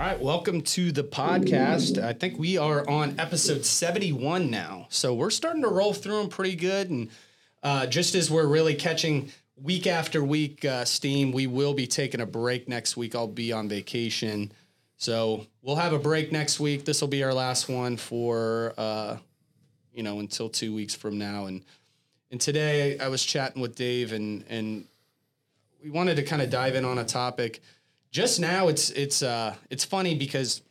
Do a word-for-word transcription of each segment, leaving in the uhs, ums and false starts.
right, welcome to the podcast. I think we are on episode seventy-one now. So we're starting to roll through them pretty good. And uh, just as we're really catching week after week uh, steam, we will be taking a break next week. I'll be on vacation. So we'll have a break next week. This will be our last one for, uh, you know, until two weeks from now. And and today I was chatting with Dave, and and we wanted to kind of dive in on a topic. Just now, it's it's uh, it's funny because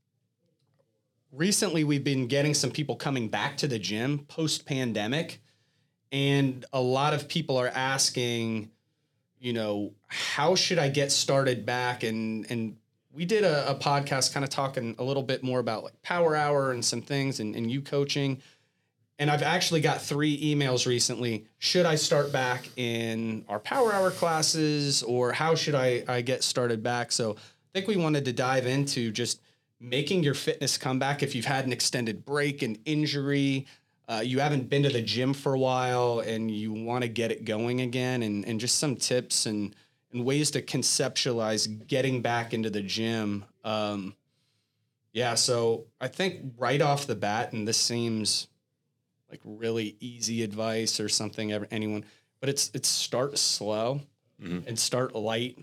recently we've been getting some people coming back to the gym post-pandemic, and a lot of people are asking, you know, how should I get started back? And and we did a, a podcast kind of talking a little bit more about like Power Hour and some things, and, and you coaching. And I've actually got three emails recently. Should I start back in our Power Hour classes, or how should I, I get started back? So I think we wanted to dive into just making your fitness comeback. If you've had an extended break, an injury, uh, you haven't been to the gym for a while and you want to get it going again, and, and just some tips and, and ways to conceptualize getting back into the gym. Um, yeah, so I think right off the bat, and this seems like really easy advice or something ever, anyone, but it's, it's start slow mm-hmm. and start light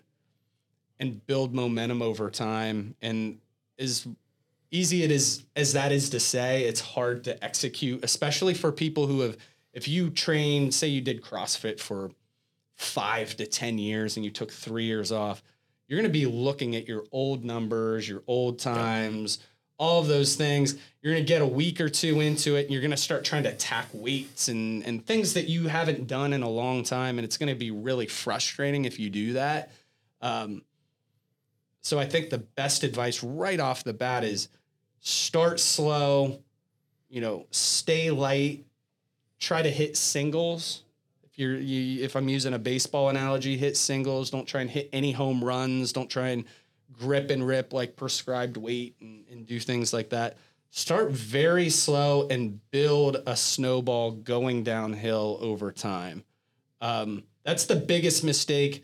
and build momentum over time. And as easy it is as that is to say, it's hard to execute, especially for people who have, if you train, say you did CrossFit for five to ten years and you took three years off, you're going to be looking at your old numbers, your old times, yeah. all of those things. You're going to get a week or two into it, and you're going to start trying to attack weights and, and things that you haven't done in a long time. And it's going to be really frustrating if you do that. Um, so I think the best advice right off the bat is start slow, you know, stay light, try to hit singles. If you're, you, if I'm using a baseball analogy, hit singles. Don't try and hit any home runs. Don't try and grip and rip like prescribed weight and, and do things like that. Start very slow and build a snowball going downhill over time. Um, that's the biggest mistake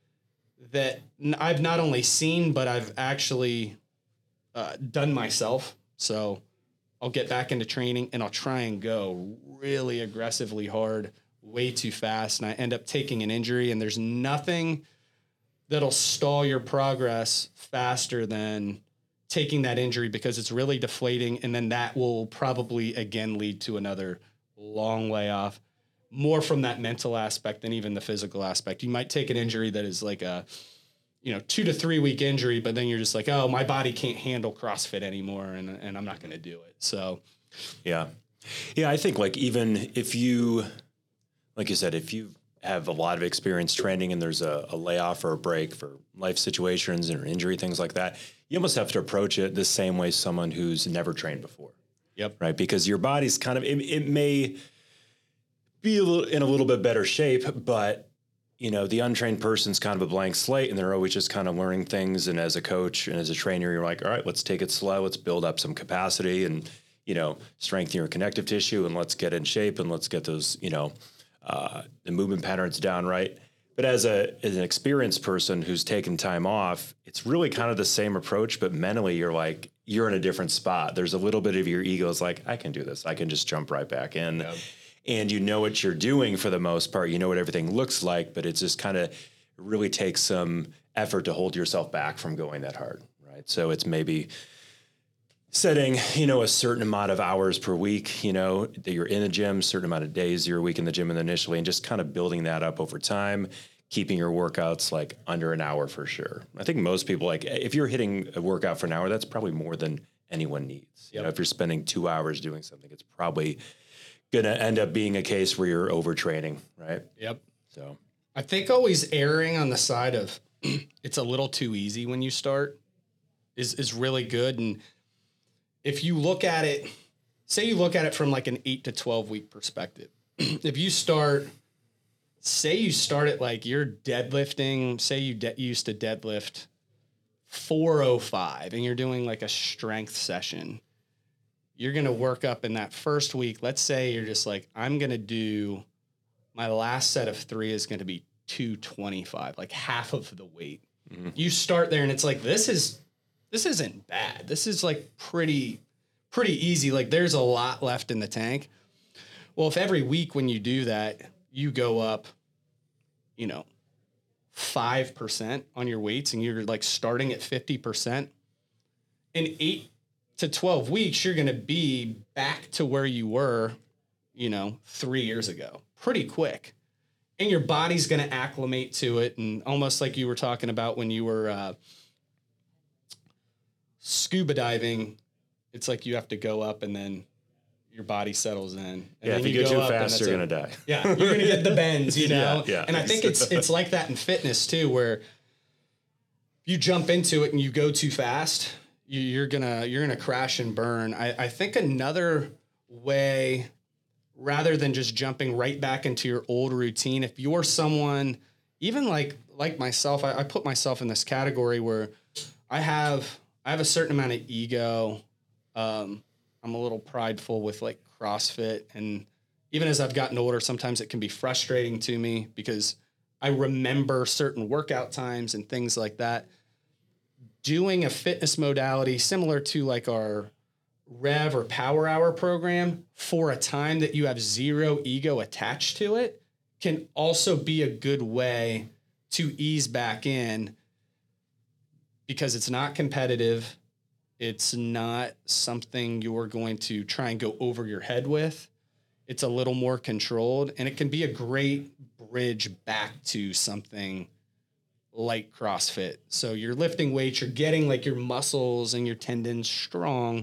that I've not only seen, but I've actually uh, done myself. So I'll get back into training and I'll try and go really aggressively hard, way too fast. And I end up taking an injury, and there's nothing that'll stall your progress faster than taking that injury, because it's really deflating. And then that will probably again lead to another long layoff, more from that mental aspect than even the physical aspect. You might take an injury that is like a, you know, two to three week injury, but then you're just like, oh, my body can't handle CrossFit anymore, and, and I'm not going to do it. So, yeah. Yeah. I think like, even if you, like you said, if you have a lot of experience training and there's a, a layoff or a break for life situations or injury, things like that, you almost have to approach it the same way someone who's never trained before. Yep. Right. Because your body's kind of, it, it may be a little, in a little bit better shape, but you know, the untrained person's kind of a blank slate, and they're always just kind of learning things. And as a coach and as a trainer, you're like, all right, let's take it slow. Let's build up some capacity and, you know, strengthen your connective tissue, and let's get in shape, and let's get those, you know, uh, the movement patterns down right. But as a as an experienced person who's taken time off, it's really kind of the same approach, but mentally you're like, you're in a different spot. There's a little bit of your ego is like, I can do this. I can just jump right back in. Yep. And you know what you're doing for the most part. You know what everything looks like, but it just kind of really takes some effort to hold yourself back from going that hard, right? So it's maybe setting, you know, a certain amount of hours per week, you know, that you're in the gym, certain amount of days you're a week in the gym initially, and just kind of building that up over time, keeping your workouts like under an hour for sure. I think most people, like if you're hitting a workout for an hour, that's probably more than anyone needs. Yep. You know, if you're spending two hours doing something, it's probably going to end up being a case where you're overtraining, right? Yep. So I think always erring on the side of it's a little too easy when you start is, is really good. And if you look at it, say you look at it from like an eight to twelve week perspective, if you start, say you start at like you're deadlifting, say you de- used to deadlift four oh five and you're doing like a strength session, you're going to work up in that first week. Let's say you're just like, I'm going to do, my last set of three is going to be two twenty-five, like half of the weight. Mm-hmm. You start there and it's like, this is this isn't bad. This is like pretty, pretty easy. Like there's a lot left in the tank. Well, if every week when you do that, you go up, you know, five percent on your weights and you're like starting at fifty percent, in eight to twelve weeks, you're going to be back to where you were, you know, three years ago, pretty quick. And your body's going to acclimate to it. And almost like you were talking about when you were uh, scuba diving, it's like you have to go up and then your body settles in. And yeah, then if you, you go, go too up fast, you're going to die. Yeah, you're going to get the bends, you know? Yeah, yeah. And I think it's it's like that in fitness too, where you jump into it and you go too fast, you, you're gonna you're gonna crash and burn. I, I think another way, rather than just jumping right back into your old routine, if you're someone, even like like myself, I, I put myself in this category where I have I have a certain amount of ego. Um, I'm a little prideful with like CrossFit, and even as I've gotten older, sometimes it can be frustrating to me because I remember certain workout times and things like that. Doing a fitness modality similar to like our Rev or Power Hour program for a time that you have zero ego attached to it can also be a good way to ease back in, because it's not competitive. It's not something you're going to try and go over your head with. It's a little more controlled, and it can be a great bridge back to something like CrossFit. So you're lifting weights, you're getting like your muscles and your tendons strong,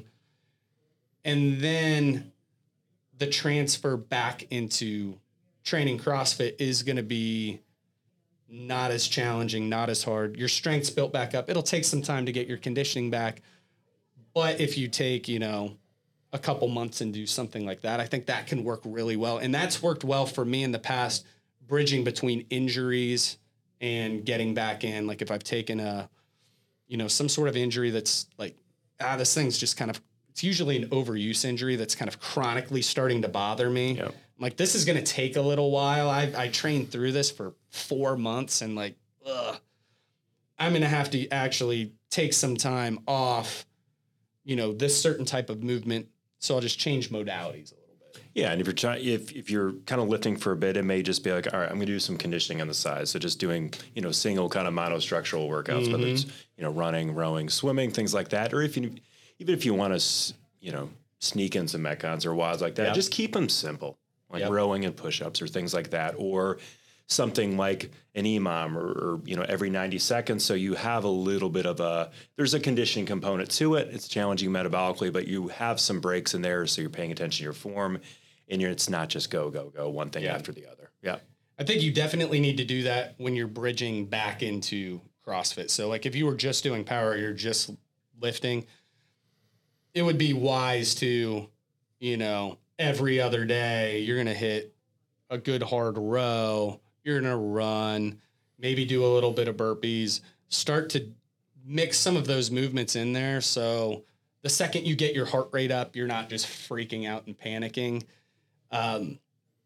and then the transfer back into training CrossFit is going to be not as challenging, not as hard. Your strength's built back up. It'll take some time to get your conditioning back. But if you take, you know, a couple months and do something like that, I think that can work really well. And that's worked well for me in the past, bridging between injuries and getting back in. Like if I've taken a, you know, some sort of injury that's like, ah, this thing's just kind of, it's usually an overuse injury that's kind of chronically starting to bother me. Yep. I'm like, this is going to take a little while. I I trained through this for four months and like, ugh, I'm going to have to actually take some time off, you know, this certain type of movement. So I'll just change modalities a little bit. Yeah. And if you're trying, if, if you're kind of lifting for a bit, it may just be like, all right, I'm going to do some conditioning on the side. So just doing, you know, single kind of monostructural workouts, mm-hmm. whether it's, you know, running, rowing, swimming, things like that. Or if you, even if you want to, you know, sneak in some metcons or wads like that, yep. just keep them simple, like yep. rowing and push-ups or things like that. Or something like an E M O M or, or, you know, every ninety seconds. So you have a little bit of a, there's a conditioning component to it. It's challenging metabolically, but you have some breaks in there. So you're paying attention to your form, and you're, it's not just go, go, go, one thing yeah. after the other. Yeah. I think you definitely need to do that when you're bridging back into CrossFit. So like if you were just doing power, you're just lifting, it would be wise to, you know, every other day you're going to hit a good hard row. You're going to run, maybe do a little bit of burpees, start to mix some of those movements in there. So the second you get your heart rate up, you're not just freaking out and panicking. Um,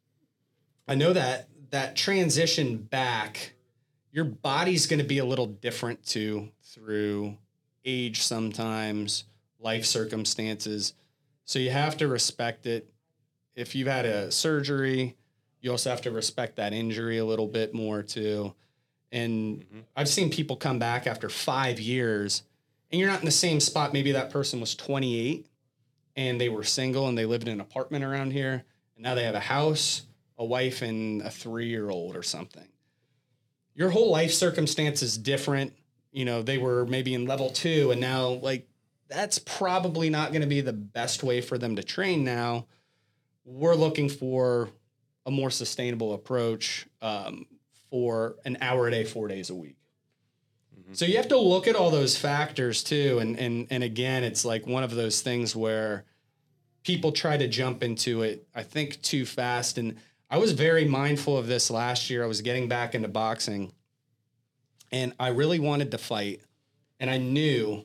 I know that that transition back, your body's going to be a little different too, through age sometimes, life circumstances. So you have to respect it. If you've had a surgery, you also have to respect that injury a little bit more too. And mm-hmm. I've seen people come back after five years and you're not in the same spot. Maybe that person was twenty-eight and they were single and they lived in an apartment around here. And now they have a house, a wife, and a three-year-old or something. Your whole life circumstance is different. You know, they were maybe in level two and now like that's probably not going to be the best way for them to train now. We're looking for a more sustainable approach um, for an hour a day, four days a week. Mm-hmm. So you have to look at all those factors too. And, and, and again, it's like one of those things where people try to jump into it, I think, too fast. And I was very mindful of this last year. I was getting back into boxing and I really wanted to fight. And I knew,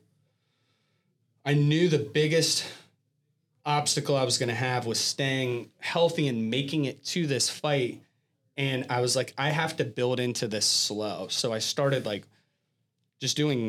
I knew the biggest obstacle I was going to have was staying healthy and making it to this fight. And I was like, I have to build into this slow. So I started like just doing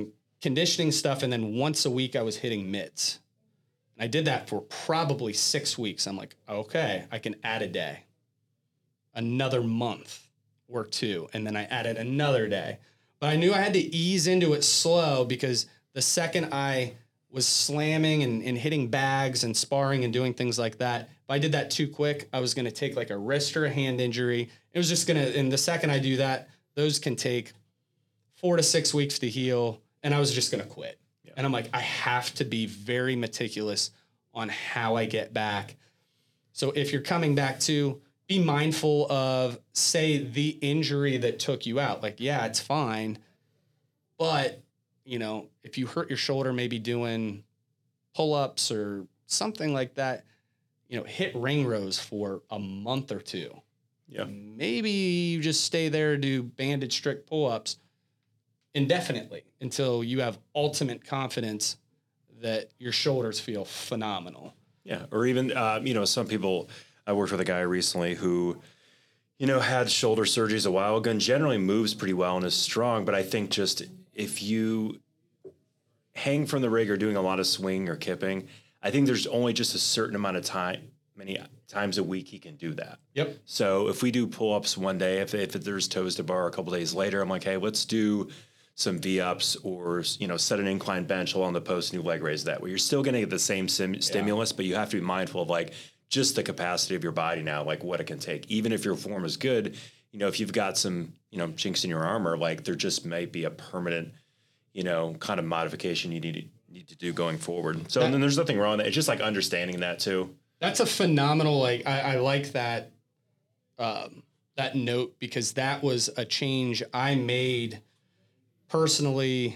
conditioning stuff. And then once a week I was hitting mitts. And I did that for probably six weeks. I'm like, okay, I can add a day, another month or two. And then I added another day. But I knew I had to ease into it slow, because the second I was slamming and, and hitting bags and sparring and doing things like that, if I did that too quick, I was going to take like a wrist or a hand injury. It was just going to, and the second I do that, those can take four to six weeks to heal. And I was just going to quit. Yeah. And I'm like, I have to be very meticulous on how I get back. So if you're coming back to, be mindful of, say, the injury that took you out. Like, yeah, it's fine. But, you know, if you hurt your shoulder, maybe doing pull-ups or something like that, you know, hit ring rows for a month or two. Yeah. Maybe you just stay there, do banded strict pull-ups indefinitely until you have ultimate confidence that your shoulders feel phenomenal. Yeah. Or even, uh, you know, some people... I worked with a guy recently who, you know, had shoulder surgeries a while ago and generally moves pretty well and is strong. But I think just if you hang from the rig or doing a lot of swing or kipping, I think there's only just a certain amount of time, many times a week he can do that. Yep. So if we do pull-ups one day, if, if there's toes to bar a couple days later, I'm like, hey, let's do some V-ups or, you know, set an incline bench along the post, new leg raise that way. You're still going to get the same sim- stimulus, yeah. But you have to be mindful of like, just the capacity of your body now, like what it can take. Even if your form is good, you know, if you've got some, you know, chinks in your armor, like there just might be a permanent, you know, kind of modification you need to, need to do going forward. So that, and then there's nothing wrong with it. It's just like understanding that too. That's a phenomenal, like, I, I like that, um, that note, because that was a change I made personally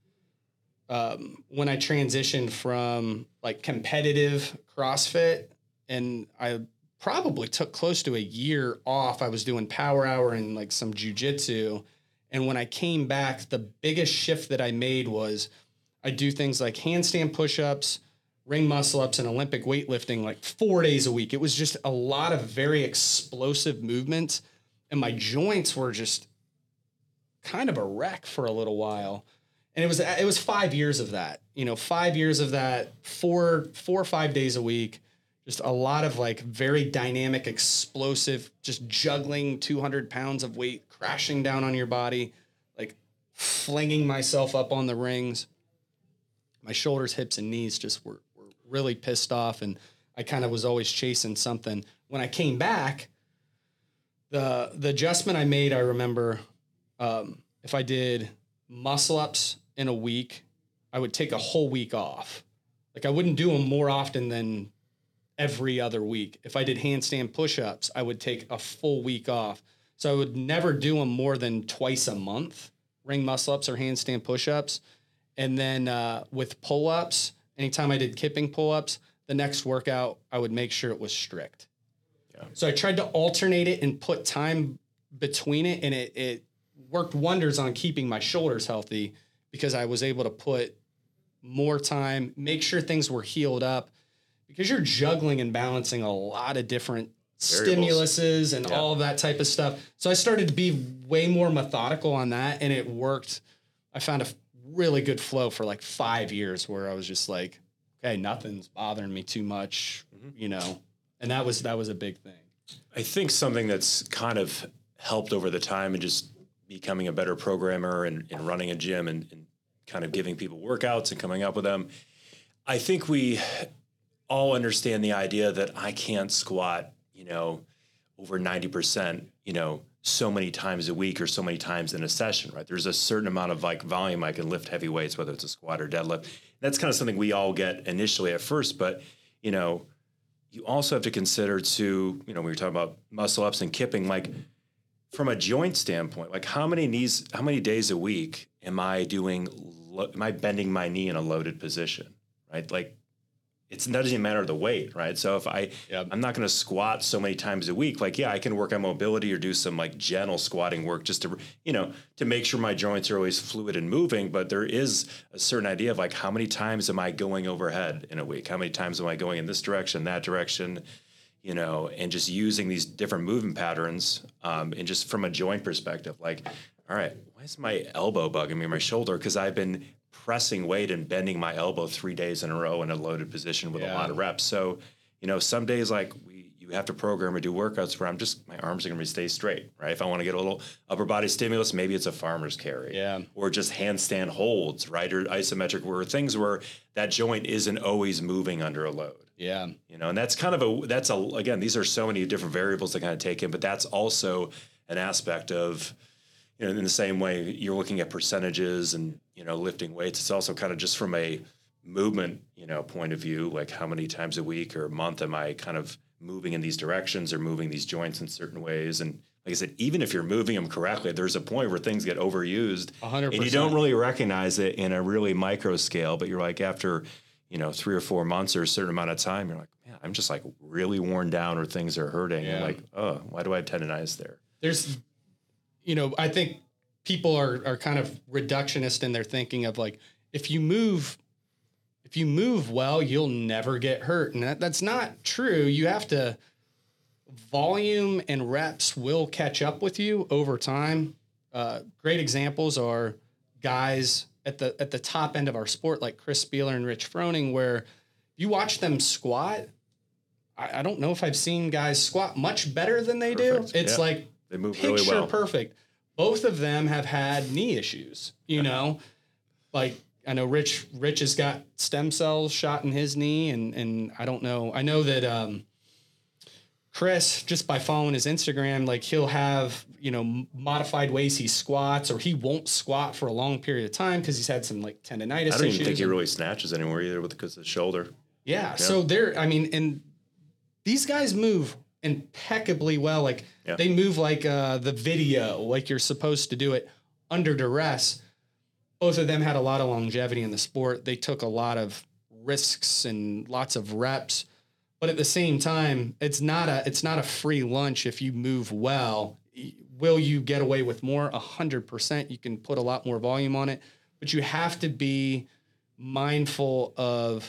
um, when I transitioned from like competitive CrossFit. And I probably took close to a year off. I was doing Power Hour and like some jujitsu. And when I came back, the biggest shift that I made was I do things like handstand push-ups, ring muscle ups, and Olympic weightlifting like four days a week. It was just a lot of very explosive movements. And my joints were just kind of a wreck for a little while. And it was, it was five years of that, you know, five years of that, four, four or five days a week. Just a lot of like very dynamic, explosive, just juggling two hundred pounds of weight, crashing down on your body, like flinging myself up on the rings. My shoulders, hips, and knees just were, were really pissed off. And I kind of was always chasing something. When I came back, the, the adjustment I made, I remember um, if I did muscle ups in a week, I would take a whole week off. Like I wouldn't do them more often than every other week. If I did handstand push-ups, I would take a full week off. So I would never do them more than twice a month, ring muscle-ups or handstand push-ups. And then uh, with pull-ups, anytime I did kipping pull-ups, the next workout, I would make sure it was strict. Yeah. So I tried to alternate it and put time between it, and it, it worked wonders on keeping my shoulders healthy because I was able to put more time, make sure things were healed up, because you're juggling and balancing a lot of different Variables. stimuluses and yeah. all of that type of stuff. So I started to be way more methodical on that, and it worked. I found a really good flow for like five years where I was just like, okay, nothing's bothering me too much, mm-hmm. you know, and that was, that was a big thing. I think something that's kind of helped over the time and just becoming a better programmer and, and running a gym and, and kind of giving people workouts and coming up with them. I think we all understand the idea that I can't squat, you know, over ninety percent, you know, so many times a week or so many times in a session, right? There's a certain amount of like volume I can lift heavy weights, whether it's a squat or deadlift. That's kind of something we all get initially at first, but, you know, you also have to consider too, you know, when you're talking about muscle ups and kipping, like from a joint standpoint, like how many knees, how many days a week am I doing, lo- am I bending my knee in a loaded position, right? Like, It's, it doesn't even matter the weight, right? So if I, yep. I'm not going to squat so many times a week, like, yeah, I can work on mobility or do some like gentle squatting work just to, you know, to make sure my joints are always fluid and moving. But there is a certain idea of like, how many times am I going overhead in a week? How many times am I going in this direction, that direction, you know, and just using these different movement patterns. Um, and just from a joint perspective, like, all right, why is my elbow bugging me, my shoulder? Because I've been pressing weight and bending my elbow three days in a row in a loaded position with Yeah. a lot of reps. So, you know, some days like we, you have to program or do workouts where I'm just, my arms are going to stay straight, right? If I want to get a little upper body stimulus, maybe it's a farmer's carry, Yeah. or just handstand holds, right? Or isometric, where things where that joint isn't always moving under a load. Yeah. You know, and that's kind of a, that's a, again, these are so many different variables to kind of take in, but that's also an aspect of, you know, in the same way you're looking at percentages and, you know, lifting weights, it's also kind of just from a movement, you know, point of view, like how many times a week or a month am I kind of moving in these directions or moving these joints in certain ways. And like I said, even if you're moving them correctly, there's a point where things get overused one hundred percent. and you don't really recognize it in a really micro scale, but you're like, after, you know, three or four months or a certain amount of time, you're like, man, I'm just like really worn down or things are hurting. Yeah. And like, oh, why do I have tendonitis there? There's, you know, I think people are, are kind of reductionist in their thinking of like, if you move, if you move well, you'll never get hurt. And that, that's not true. You have to, volume and reps will catch up with you over time. Uh, great examples are guys at the, at the top end of our sport, like Chris Spieler and Rich Froning, where you watch them squat. I, I don't know if I've seen guys squat much better than they Perfect. do. It's Yeah. like, They move picture really well. perfect. Both of them have had knee issues, you know, like I know Rich, Rich has got stem cells shot in his knee. And, and I don't know, I know that, um, Chris, just by following his Instagram, like he'll have, you know, modified ways he squats, or he won't squat for a long period of time because he's had some like tendonitis I don't issues. even think he and- really snatches anymore either with because of the shoulder. yeah. So they're, I mean, and these guys move impeccably well. Like Yeah. they move like uh, the video, like you're supposed to do it under duress. Both of them had a lot of longevity in the sport. They took a lot of risks and lots of reps, but at the same time, it's not a, it's not a free lunch. If you move well, will you get away with more? A hundred percent. You can put a lot more volume on it, but you have to be mindful of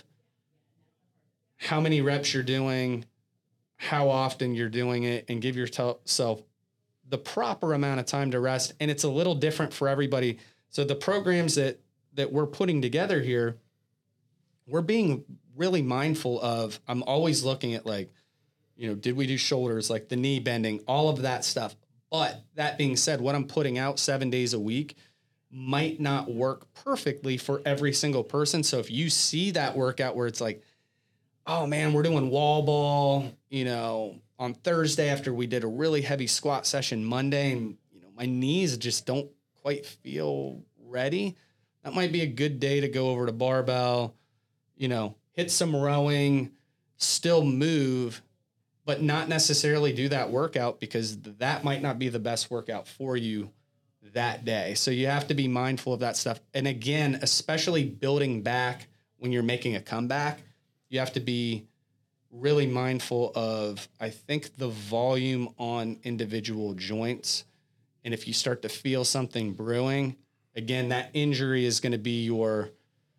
how many reps you're doing, how often you're doing it, and give yourself the proper amount of time to rest. And it's a little different for everybody. So the programs that, that we're putting together here, we're being really mindful of, I'm always looking at like, you know, did we do shoulders, like the knee bending, all of that stuff. But that being said, what I'm putting out seven days a week might not work perfectly for every single person. So if you see that workout where it's like, oh man, we're doing wall ball, you know, on Thursday after we did a really heavy squat session Monday, and you know, my knees just don't quite feel ready. That might be a good day to go over to barbell, you know, hit some rowing, still move, but not necessarily do that workout because that might not be the best workout for you that day. So you have to be mindful of that stuff. And again, especially building back when you're making a comeback, you have to be really mindful of, I think, the volume on individual joints. And if you start to feel something brewing, again, that injury is going to be your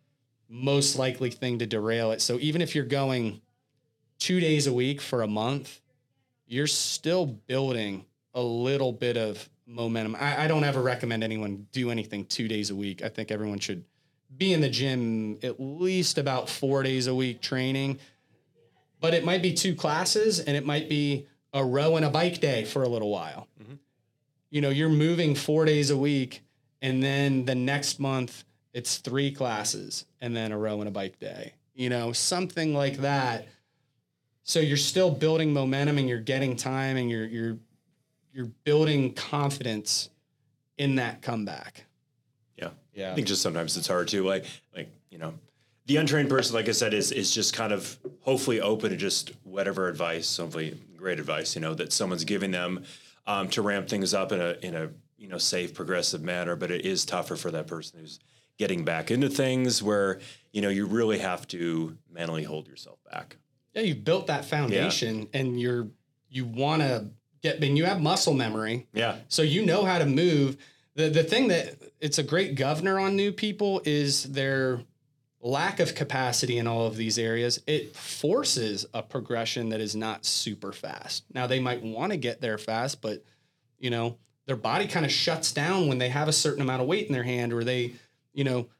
most likely thing to derail it. So even if you're going two days a week for a month, you're still building a little bit of momentum. I, I don't ever recommend anyone do anything two days a week. I think everyone should be in the gym at least about four days a week training, but it might be two classes and it might be a row and a bike day for a little while. Mm-hmm. You know, you're moving four days a week and then the next month it's three classes and then a row and a bike day, you know, something like that. So you're still building momentum and you're getting time and you're, you're, you're building confidence in that comeback. Yeah. Yeah. I think just sometimes it's hard too. Like, like, you know, the untrained person, like I said, is, is just kind of hopefully open to just whatever advice, hopefully great advice, you know, that someone's giving them um, to ramp things up in a, in a, you know, safe, progressive manner. But it is tougher for that person who's getting back into things where, you know, you really have to mentally hold yourself back. Yeah. You've built that foundation yeah. and you're, you want to get, and you have muscle memory. Yeah. So you know how to move. The the thing that it's a great governor on new people is their lack of capacity in all of these areas. It forces a progression that is not super fast. Now they might want to get there fast, but you know, their body kind of shuts down when they have a certain amount of weight in their hand, or they, you know,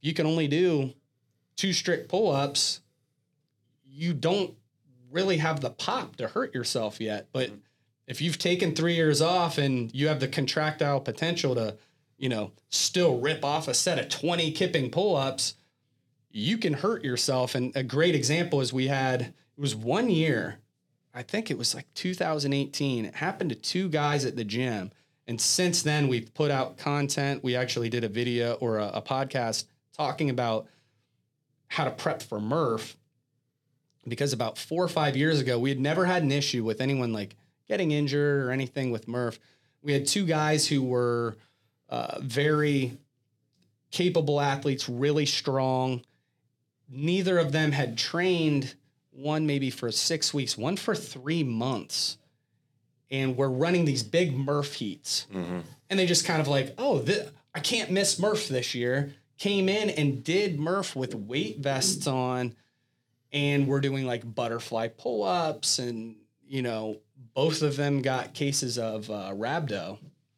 you can only do two strict pull-ups, you don't really have the pop to hurt yourself yet. But mm-hmm. if you've taken three years off and you have the contractile potential to, you know, still rip off a set of twenty kipping pull-ups, you can hurt yourself. And a great example is we had, it was one year, I think it was like two thousand eighteen. It happened to two guys at the gym. And since then we've put out content. We actually did a video or a, a podcast talking about how to prep for Murph, because about four or five years ago, we had never had an issue with anyone like getting injured or anything with Murph. We had two guys who were uh, very capable athletes, really strong. Neither of them had trained, one maybe for six weeks, one for three months. And we're running these big Murph heats. Mm-hmm. And they just kind of like, oh, th- I can't miss Murph this year. Came in and did Murph with weight vests on. And we're doing like butterfly pull-ups. And, you know, both of them got cases of uh, rhabdo.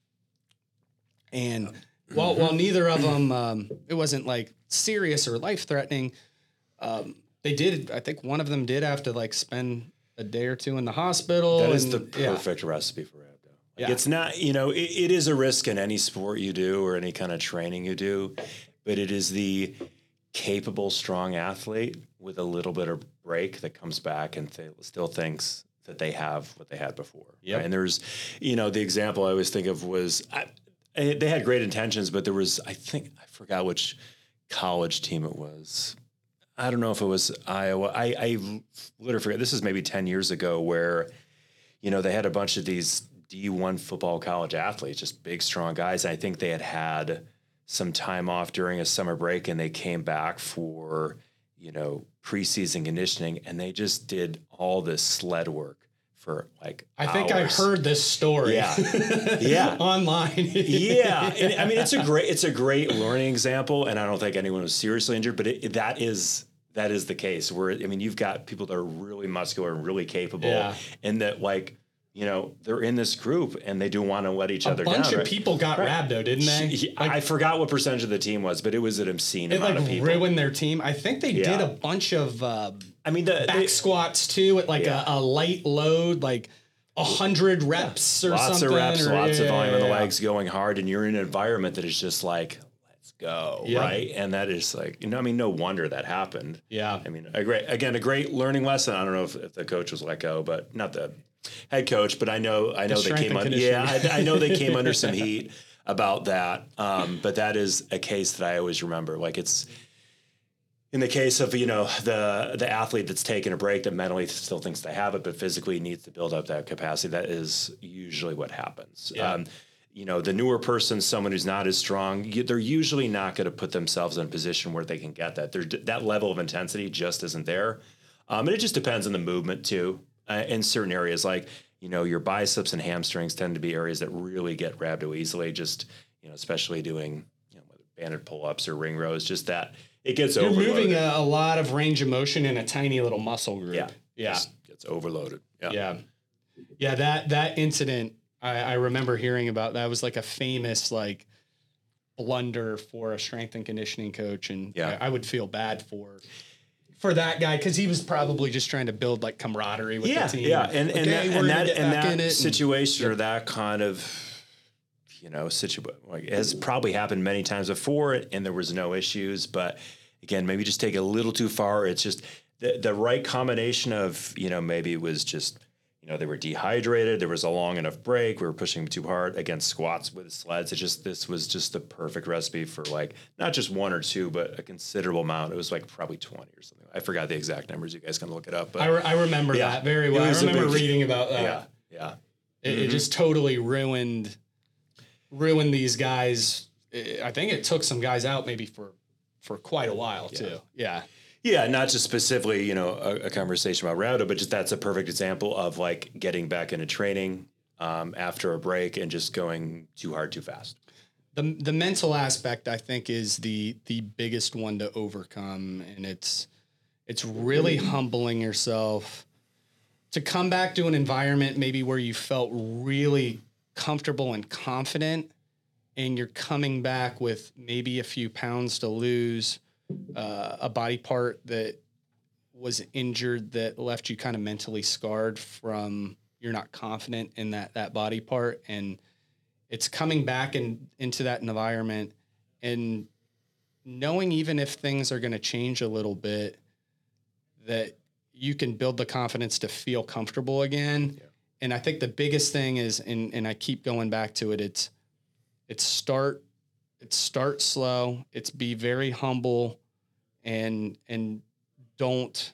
And mm-hmm. while, while neither of them, um, it wasn't like serious or life-threatening, um, they did, I think one of them did have to like spend a day or two in the hospital. That and, is the perfect yeah. recipe for rhabdo. Like yeah. It's not, you know, it, it is a risk in any sport you do or any kind of training you do, but it is the capable, strong athlete with a little bit of break that comes back and th- still thinks that they have what they had before. Yep. Right? And there's, you know, the example I always think of was I, I, they had great intentions, but there was, I think, I forgot which college team it was. I don't know if it was Iowa. I, I literally forget. This is maybe ten years ago where, you know, they had a bunch of these D one football college athletes, just big, strong guys. And I think they had had some time off during a summer break and they came back for, you know, preseason conditioning and they just did all this sled work for like I think hours. I heard this story. Yeah. Yeah. Online. Yeah. And, I mean, it's a great, it's a great learning example. And I don't think anyone was seriously injured, but it, that is, that is the case where, I mean, you've got people that are really muscular and really capable yeah. and that like, you know, they're in this group and they do want to let each a other down. A bunch of right? people got right. rhabdo, didn't they? She, like, I forgot what percentage of the team was, but it was an obscene it amount like of people. ruined their team. I think they yeah. did a bunch of uh, I mean, the, back they, squats too at like yeah. a, a light load, like a hundred reps or lots something. Lots of reps, or, lots yeah, of volume yeah, in the yeah. legs going hard, and you're in an environment that is just like, let's go, yep. right? And that is like, you know, I mean, no wonder that happened. Yeah. I mean, a great, again, a great learning lesson. I don't know if, if the coach was let go, but not the head coach, but I know, I know the they came under, yeah, I, I know they came under some heat about that. Um, but that is a case that I always remember. Like it's, in the case of, you know, the the athlete that's taking a break that mentally still thinks they have it, but physically needs to build up that capacity, that is usually what happens. Yeah. Um, you know, the newer person, someone who's not as strong, you, they're usually not going to put themselves in a position where they can get that. They're, that level of intensity just isn't there. Um, and it just depends on the movement, too, uh, in certain areas. Like, you know, your biceps and hamstrings tend to be areas that really get rhabdo easily, just, you know, especially doing, you know, whether banded pull-ups or ring rows, just that. It gets You're overloaded. moving a, a lot of range of motion in a tiny little muscle group. Yeah. Yeah. Just gets overloaded. Yeah. Yeah. Yeah. That, that incident, I, I remember hearing about. That was like a famous, like, blunder for a strength and conditioning coach. And yeah. I, I would feel bad for, for that guy. Cause he was probably just trying to build like camaraderie with yeah, the team. Yeah. And, like, and, hey, that, and that, and that in situation and, or that kind of, you know, situation like has probably happened many times before and there was no issues, but again, maybe just take it a little too far. It's just the, the right combination of, you know, maybe it was just, you know, they were dehydrated. There was a long enough break. We were pushing too hard against squats with sleds. It just, this was just the perfect recipe for like, not just one or two, but a considerable amount. It was like probably twenty or something. I forgot the exact numbers. You guys can look it up. But I, re- I remember yeah, that very well. I remember big, reading about that. Yeah. Yeah. It, mm-hmm. it just totally ruined, ruined these guys. I think it took some guys out maybe for, for quite a while yeah. too. Yeah. Yeah. Not just specifically, you know, a, a conversation about rhabdo, but just that's a perfect example of like getting back into training um, after a break and just going too hard, too fast. The the mental aspect, I think, is the the biggest one to overcome. And it's, it's really humbling yourself to come back to an environment maybe where you felt really comfortable and confident and you're coming back with maybe a few pounds to lose, uh, a body part that was injured that left you kind of mentally scarred from you're not confident in that that body part, and it's coming back in, into that environment and knowing even if things are going to change a little bit, that you can build the confidence to feel comfortable again. Yeah. And I think the biggest thing is, and, and I keep going back to it, it's, it's start, it's start slow. It's be very humble and, and don't,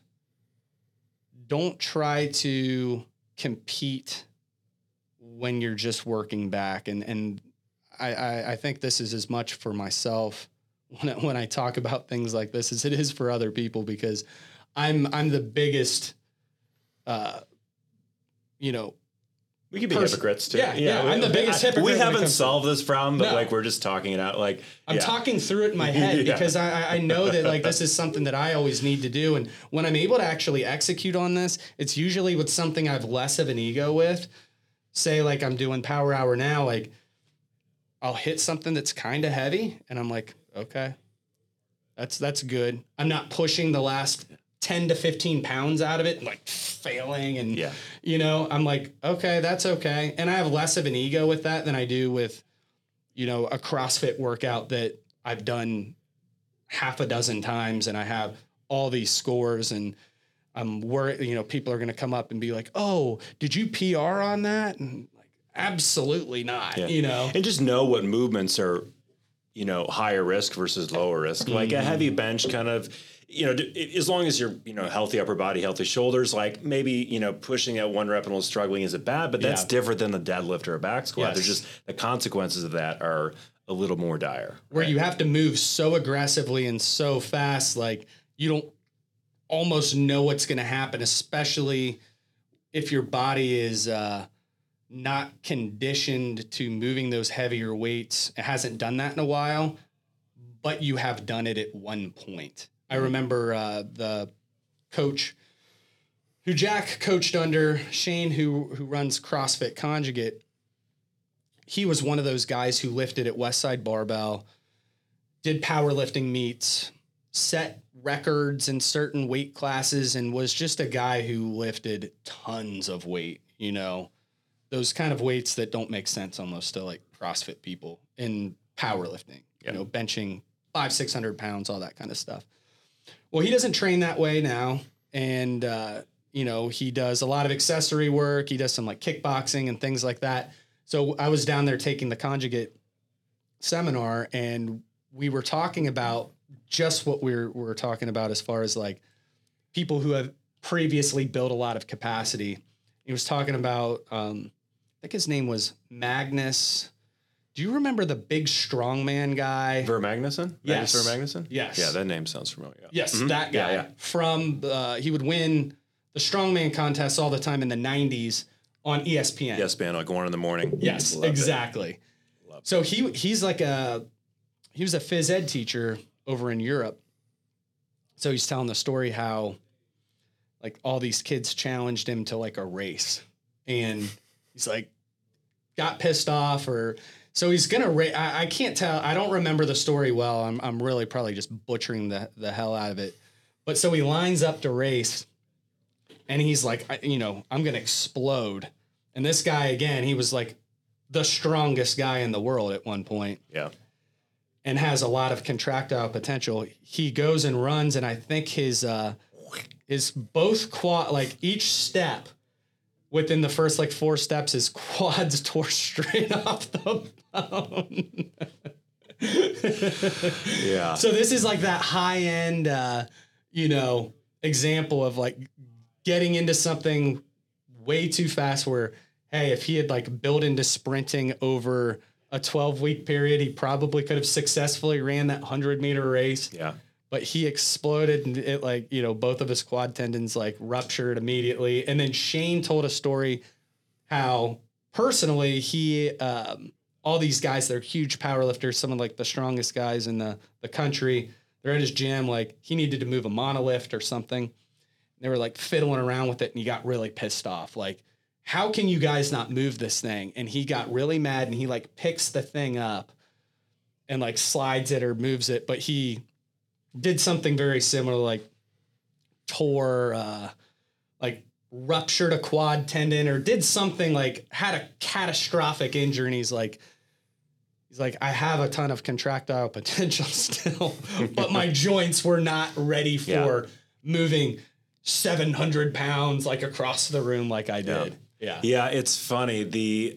don't try to compete when you're just working back. And, and I, I, I think this is as much for myself when I, when I talk about things like this as it is for other people, because I'm, I'm the biggest, uh, you know, we could be person. hypocrites too. Yeah, yeah, yeah I'm the biggest hypocrite. We haven't solved this problem, but no. like we're just talking it out. Like I'm yeah. talking through it in my head yeah. because I, I know that like this is something that I always need to do. And when I'm able to actually execute on this, it's usually with something I have less of an ego with. Say like I'm doing Power Hour now, like I'll hit something that's kind of heavy and I'm like, okay, that's, that's good. I'm not pushing the last ten to fifteen pounds out of it, like failing. And, yeah. you know, I'm like, okay, that's okay. And I have less of an ego with that than I do with, you know, a CrossFit workout that I've done half a dozen times and I have all these scores and I'm worried, you know, people are going to come up and be like, oh, did you P R on that? And like, absolutely not, yeah. you know, and just know what movements are, you know, higher risk versus lower risk. Mm-hmm. Like a heavy bench kind of, you know, as long as you're, you know, healthy upper body, healthy shoulders, like maybe, you know, pushing at one rep and a little struggling isn't bad, but that's yeah. different than the deadlift or a back squat. Yes. There's just the consequences of that are a little more dire. Where right? you have to move so aggressively and so fast, like you don't almost know what's going to happen, especially if your body is uh, not conditioned to moving those heavier weights. It hasn't done that in a while, but you have done it at one point. I remember uh, the coach who Jack coached under, Shane, who who runs CrossFit Conjugate. He was one of those guys who lifted at Westside Barbell, did powerlifting meets, set records in certain weight classes, and was just a guy who lifted tons of weight, you know, those kind of weights that don't make sense almost to like CrossFit people in powerlifting, yep. you know, benching five, six hundred pounds, all that kind of stuff. Well, he doesn't train that way now. And, uh, you know, he does a lot of accessory work. He does some like kickboxing and things like that. So I was down there taking the Conjugate seminar and we were talking about just what we're, we're talking about as far as like people who have previously built a lot of capacity. He was talking about, um, I think his name was Magnus. Do you remember the big strongman guy? Ver Magnuson? Yes. Ver Magnuson? Yes. Yeah, that name sounds familiar. Yes, mm-hmm. that guy. Yeah, yeah. From, uh, he would win the strongman contests all the time in the nineties on E S P N. E S P N, like one in the morning. Yes, Loved exactly. So he he's like a, he was a phys ed teacher over in Europe. So he's telling the story how like all these kids challenged him to like a race. And he's like, got pissed off or... So he's going to ra- I, I can't tell. I don't remember the story well. I'm I'm really probably just butchering the, the hell out of it. But so he lines up to race and he's like, I, you know, I'm going to explode. And this guy, again, he was like the strongest guy in the world at one point. Yeah. And has a lot of contractile potential. He goes and runs. And I think his, uh, his both quad, like each step within the first like four steps, his quads tore straight off the bone. Yeah. So this is like that high end, uh, you know, example of like getting into something way too fast where, hey, if he had like built into sprinting over a twelve week period, he probably could have successfully ran that hundred meter race. Yeah. But he exploded and it like, you know, both of his quad tendons like ruptured immediately. And then Shane told a story how personally he, um, all these guys, they're huge power lifters, some of like the strongest guys in the, the country. They're at his gym. Like he needed to move a monolift or something. They were like fiddling around with it and he got really pissed off. Like, how can you guys not move this thing? And he got really mad and he like picks the thing up and like slides it or moves it, but he did something very similar, like tore, uh, like ruptured a quad tendon or did something, like had a catastrophic injury. And he's like, he's like, I have a ton of contractile potential still, but my joints were not ready for yeah. moving seven hundred pounds like across the room like I did. Yeah. Yeah. It's funny. The,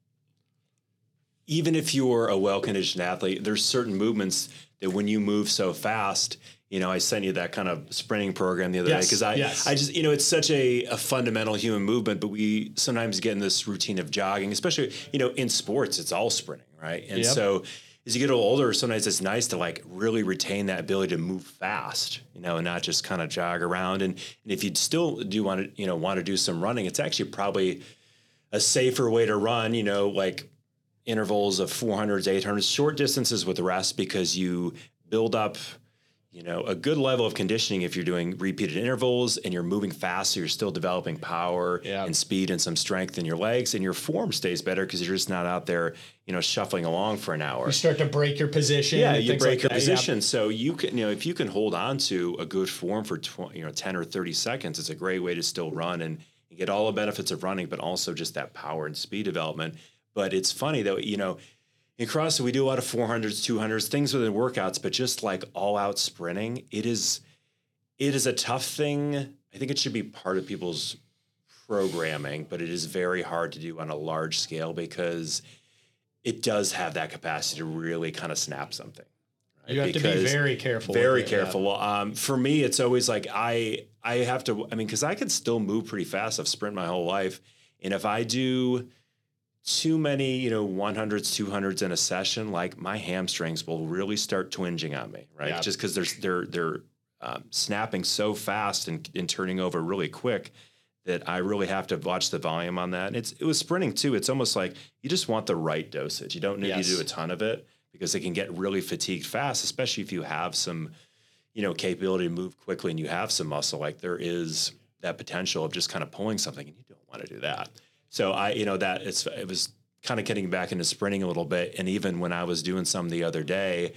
even if you're a well-conditioned athlete, there's certain movements that when you move so fast, you know, I sent you that kind of sprinting program the other yes, day because I, yes. I just, you know, it's such a, a fundamental human movement, but we sometimes get in this routine of jogging, especially, you know, in sports, it's all sprinting, right? And yep. so as you get a little older, sometimes it's nice to like really retain that ability to move fast, you know, and not just kind of jog around. And, and if you still do want to, you know, want to do some running, it's actually probably a safer way to run, you know, like intervals of four hundreds, eight hundreds, short distances with the rest, because you build up, you know, a good level of conditioning if you're doing repeated intervals and you're moving fast, so you're still developing power yeah. and speed and some strength in your legs, and your form stays better because you're just not out there, you know, shuffling along for an hour. You start to break your position. Yeah, you break like your that. position. Yeah. So you can, you know, if you can hold on to a good form for twenty, you know, ten or thirty seconds, it's a great way to still run and you get all the benefits of running, but also just that power and speed development. But it's funny though, you know, in CrossFit, we do a lot of four hundreds, two hundreds, things within workouts, but just like all out sprinting, it is, it is a tough thing. I think it should be part of people's programming, but it is very hard to do on a large scale because it does have that capacity to really kind of snap something. Right? You have because to be very careful. Very careful. Well, um, for me, it's always like I, I have to, I mean, because I can still move pretty fast. I've sprinted my whole life. And if I do too many, you know, one hundreds, two hundreds in a session, like my hamstrings will really start twinging on me, right? Yeah. Just because they're they're they're um, snapping so fast and, and turning over really quick that I really have to watch the volume on that. And it's it was sprinting too. It's almost like you just want the right dosage. You don't need yes. to do a ton of it because it can get really fatigued fast, especially if you have some, you know, capability to move quickly and you have some muscle. Like there is that potential of just kind of pulling something, and you don't want to do that. So I, you know, that it's, it was kind of getting back into sprinting a little bit. And even when I was doing some the other day,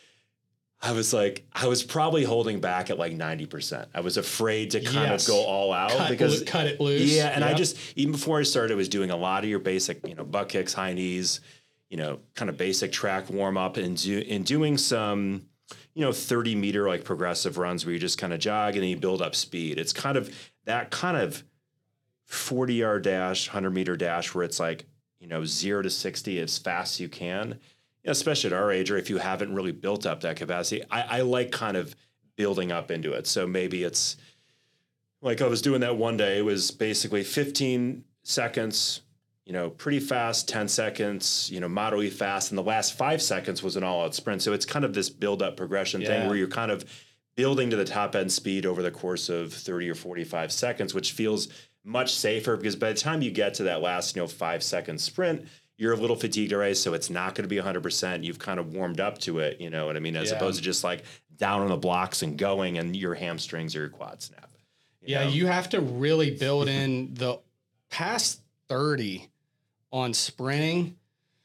I was like, I was probably holding back at like ninety percent. I was afraid to kind yes. of go all out cut, because cut it loose. Yeah. And yep. I just, even before I started, I was doing a lot of your basic, you know, butt kicks, high knees, you know, kind of basic track warm up and do, and doing some, you know, thirty meter, like progressive runs where you just kind of jog and then you build up speed. It's kind of that kind of forty yard dash, one hundred meter dash where it's like, you know, zero to sixty as fast as you can, you know, especially at our age, or if you haven't really built up that capacity. I, I like kind of building up into it. So maybe it's like I was doing that one day. It was basically fifteen seconds, you know, pretty fast, ten seconds, you know, moderately fast. And the last five seconds was an all out sprint. So it's kind of this build up progression yeah. thing where you're kind of building to the top end speed over the course of thirty or forty-five seconds, which feels much safer because by the time you get to that last, you know, five second sprint, you're a little fatigued already. So it's not going to be one hundred percent. You've kind of warmed up to it, you know what I mean? As yeah. opposed to just like down on the blocks and going and your hamstrings or your quad snap. You yeah, know? You have to really build in the past thirty on sprinting.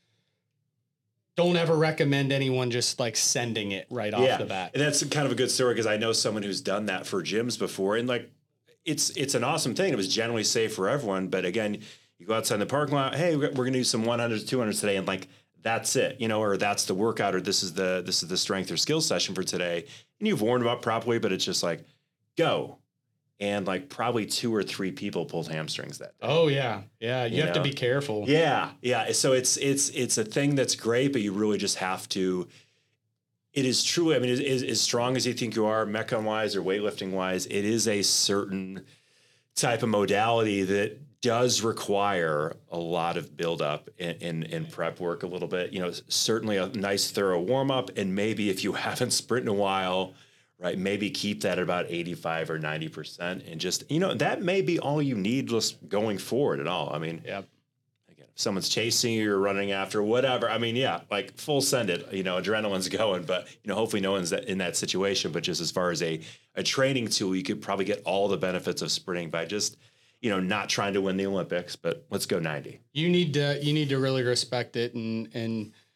Don't ever recommend anyone just like sending it right yeah. off the bat. And that's kind of a good story because I know someone who's done that for gyms before. And like, it's it's an awesome thing. It was generally safe for everyone. But again, you go outside the parking lot, hey, we're going to do some one hundreds, two hundreds today. And like, that's it, you know, or that's the workout, or this is the this is the strength or skill session for today. And you've warmed them up properly, but it's just like, go. And like probably two or three people pulled hamstrings that day. Oh yeah. Yeah. You, you have know? to be careful. Yeah. Yeah. So it's, it's, it's a thing that's great, but you really just have to, it is true. I mean, as, as strong as you think you are, Metcon wise or weightlifting wise, it is a certain type of modality that does require a lot of buildup and, and, and prep work a little bit. You know, certainly a nice thorough warm up, and maybe if you haven't sprinted in a while, right, maybe keep that at about eighty-five or ninety percent, and just, you know, that may be all you need just going forward at all. I mean, yep. Again, if someone's chasing you, you're running after, whatever. I mean, yeah, like full send it, you know, adrenaline's going, but, you know, hopefully no one's in that situation. But just as far as a, a training tool, you could probably get all the benefits of sprinting by just, you know, not trying to win the Olympics, but let's go ninety. You need to, you need to really respect it and, and,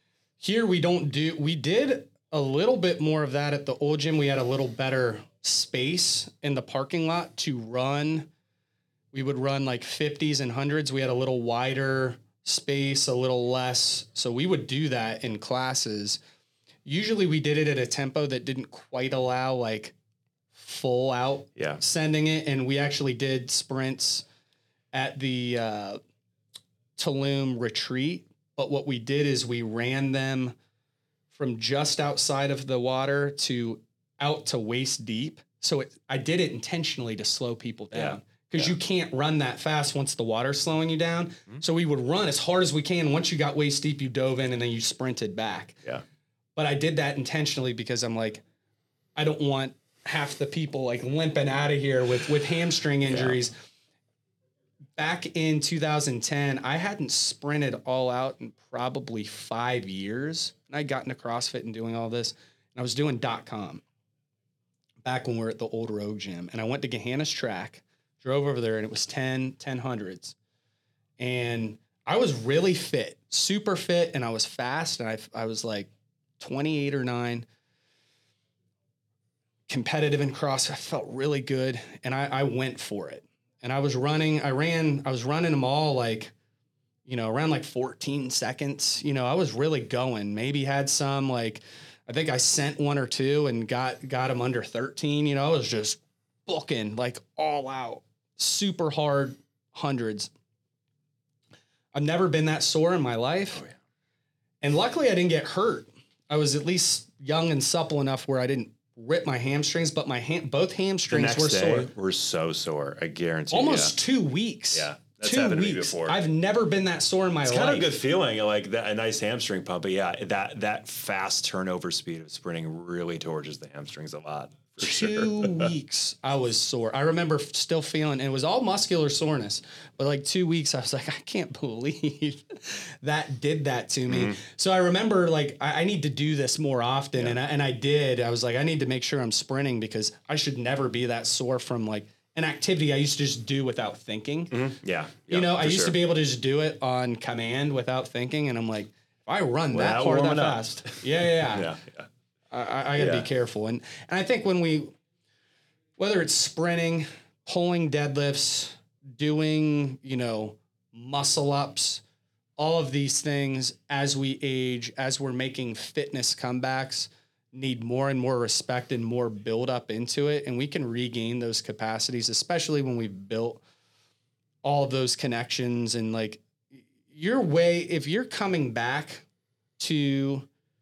Here we don't do, we did a little bit more of that at the old gym. We had a little better space in the parking lot to run. We would run like fifties and hundreds. We had a little wider space, a little less. So we would do that in classes. Usually we did it at a tempo that didn't quite allow like full out yeah. sending it. And we actually did sprints at the uh, Tulum retreat. But what we did is we ran them from just outside of the water to out to waist deep. So it, I did it intentionally to slow people down because yeah. yeah. you can't run that fast once the water's slowing you down. Mm-hmm. So we would run as hard as we can. Once you got waist deep, you dove in and then you sprinted back. Yeah. But I did that intentionally because I'm like, I don't want half the people like limping out of here with, with hamstring injuries. Yeah. Back in two thousand ten, I hadn't sprinted all out in probably five years. And I'd gotten to CrossFit and doing all this. And I was doing dot com back when we were at the old Rogue Gym. And I went to Gahanna's track, drove over there, and it was ten, ten hundreds. And I was really fit, super fit, and I was fast. And I, I was like twenty-eight or nine, competitive in CrossFit. I felt really good. And I, I went for it. And I was running, I ran, I was running them all like, you know, around like fourteen seconds. You know, I was really going. Maybe had some like, I think I sent one or two and got, got them under thirteen. You know, I was just booking like all out, super hard hundreds. I've never been that sore in my life. Oh, yeah. And luckily I didn't get hurt. I was at least young and supple enough where I didn't rip my hamstrings, but my ham, both hamstrings the next were day, sore. We're so sore. I guarantee. Almost yeah. two weeks. Yeah, that's two happened weeks. to me before. I've never been that sore in my it's life. It's kind of a good feeling, like that, a nice hamstring pump. But yeah, that that fast turnover speed of sprinting really torches the hamstrings a lot. For two sure. weeks I was sore. I remember still feeling, and it was all muscular soreness, but like two weeks I was like, I can't believe that did that to me. Mm-hmm. So I remember like, I, I need to do this more often. Yeah. And I, and I did, I was like, I need to make sure I'm sprinting because I should never be that sore from like an activity I used to just do without thinking. Mm-hmm. Yeah. You yeah, know, I used sure. to be able to just do it on command without thinking. And I'm like, if I run that hard, that fast. Yeah. Yeah. Yeah. yeah, yeah. I, I got to yeah. be careful. And and I think when we, whether it's sprinting, pulling deadlifts, doing, you know, muscle ups, all of these things as we age, as we're making fitness comebacks, need more and more respect and more build up into it. And we can regain those capacities, especially when we've built all of those connections and like your way, if you're coming back to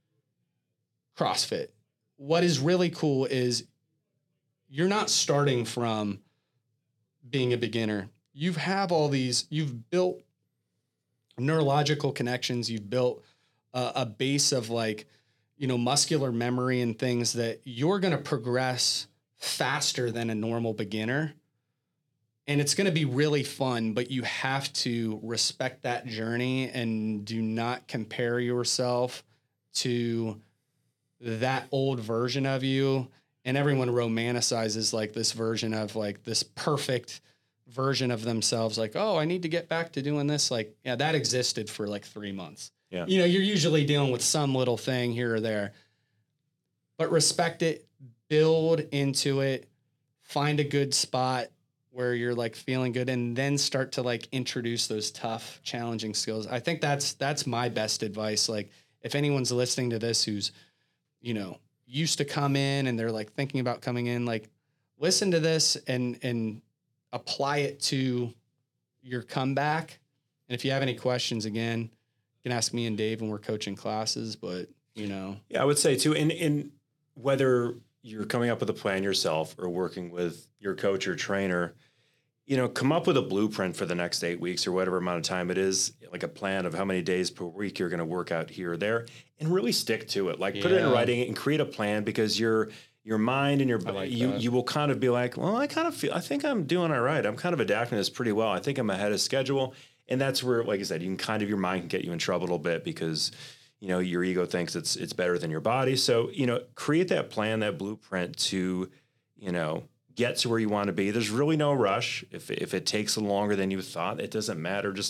CrossFit, what is really cool is you're not starting from being a beginner. You have all these, you've built neurological connections. You've built a, a base of like, you know, muscular memory and things that you're going to progress faster than a normal beginner. And it's going to be really fun, but you have to respect that journey and do not compare yourself to that old version of you. And everyone romanticizes like this version of like this perfect version of themselves. Like, oh, I need to get back to doing this. Like, yeah, that existed for like three months. Yeah. You know, you're usually dealing with some little thing here or there, but respect it, build into it, find a good spot where you're like feeling good, and then start to like introduce those tough, challenging skills. I think that's, that's my best advice. Like if anyone's listening to this, who's, you know, used to come in and they're like thinking about coming in, like listen to this and, and apply it to your comeback. And if you have any questions, again, you can ask me and Dave when we're coaching classes, but you know. Yeah, I would say too, in, in whether you're coming up with a plan yourself or working with your coach or trainer, you know, come up with a blueprint for the next eight weeks or whatever amount of time it is, like a plan of how many days per week you're going to work out here or there, and really stick to it. Like yeah. put it in writing and create a plan, because your your mind and your like you that. you will kind of be like, well, I kind of feel, I think I'm doing all right. I'm kind of adapting this pretty well. I think I'm ahead of schedule. And that's where, like I said, you can kind of, your mind can get you in trouble a little bit because, you know, your ego thinks it's it's better than your body. So, you know, create that plan, that blueprint to, you know, get to where you want to be. There's really no rush. If if it takes longer than you thought, it doesn't matter. Just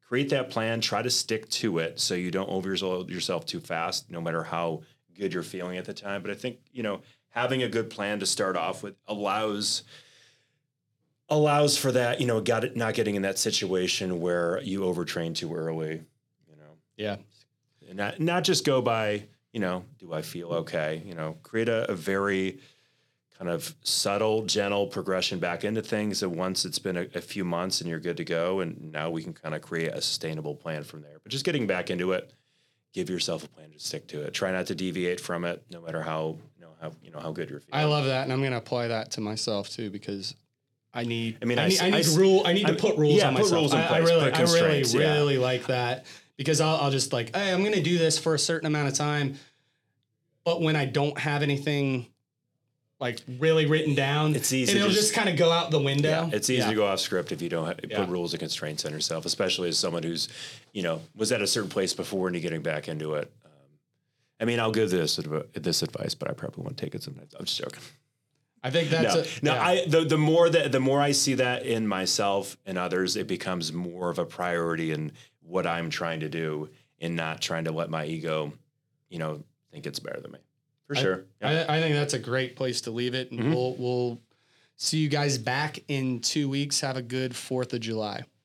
create that plan, try to stick to it so you don't overload yourself too fast, no matter how good you're feeling at the time. But I think, you know, having a good plan to start off with allows allows for that, you know, got it, not getting in that situation where you overtrain too early, you know. Yeah. And not, not just go by, you know, do I feel okay? You know, create a, a very kind of subtle, gentle progression back into things. And once it's been a, a few months and you're good to go, and now we can kind of create a sustainable plan from there. But just getting back into it, give yourself a plan to stick to it. Try not to deviate from it, no matter how, you know, how, you know, how good you're feeling. I love that. And I'm going to apply that to myself too, because I need, I mean, I, I, need, I need I, to rule. I need I, to put rules yeah, on put myself. rules in I, place, I really, put I really, constraints, yeah. really like that, because I'll, I'll just like, hey, I'm going to do this for a certain amount of time. But when I don't have anything like really written down, it's easy. It'll just, just kind of go out the window. Yeah, it's easy yeah. to go off script if you don't have, Yeah. put rules and constraints on yourself, especially as someone who's, you know, was at a certain place before and you're getting back into it. Um, I mean, I'll give this this advice, but I probably won't take it sometimes. I'm just joking. I think that's no, a, no. yeah. I the the more that the more I see that in myself and others, it becomes more of a priority in what I'm trying to do, and not trying to let my ego, you know, think it's better than me. For I, sure. Yeah. I, I think that's a great place to leave it, and mm-hmm. we'll we'll see you guys back in two weeks. Have a good Fourth of July.